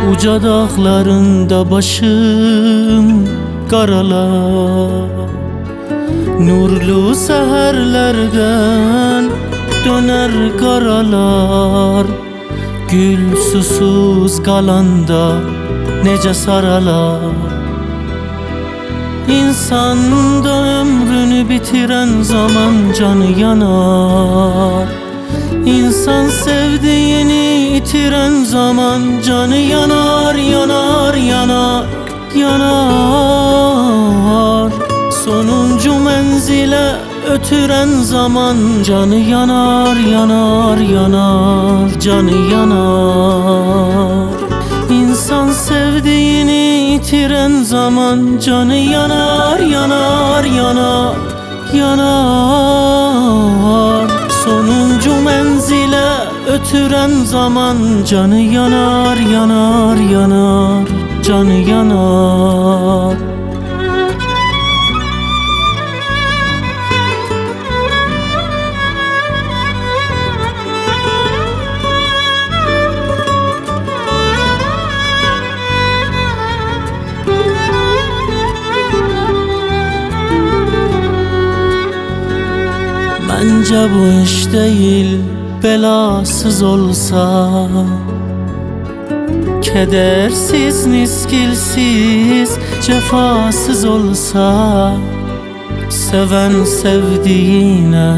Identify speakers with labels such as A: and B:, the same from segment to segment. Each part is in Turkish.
A: Uca dağlarında başım karalar, nurlu seherlerden döner karalar. Gül susuz kalanda nece saralar. İnsan da ömrünü bitiren zaman canı yanar. İnsan sevdiğini itiren zaman canı yanar, yanar, yanar, yanar. Sonuncu menzile ötüren zaman canı yanar, yanar, yanar, canı yanar. İnsan sevdiğini itiren zaman canı yanar, yanar, yanar, yanar. Sonuncu menzile ötüren zaman canı yanar, yanar, yanar, canı yanar. Bence bu iş değil, belasız olsa, kedersiz, niskilsiz, cefasız olsa, seven sevdiğine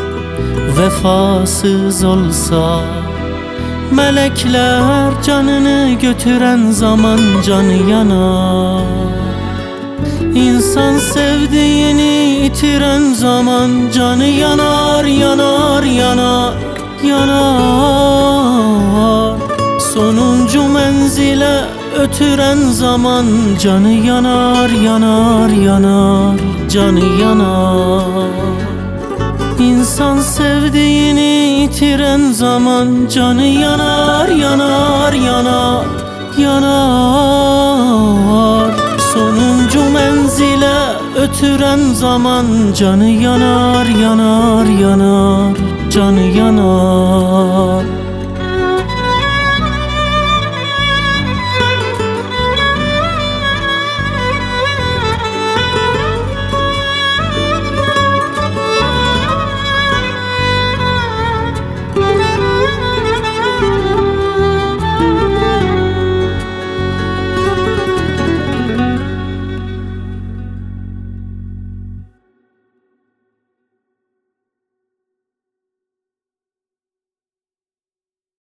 A: vefasız olsa, melekler canını götüren zaman canı yanar. İnsan sevdiğini itiren zaman canı yanar, yanar, yanar, yanar. Sonuncu menzile ötüren zaman canı yanar, yanar, yanar, canı yanar. İnsan sevdiğini itiren zaman canı yanar, yanar, yanar, yanar. Sonuncu menzile ötüren zaman canı yanar, yanar, yanar, canı yanar.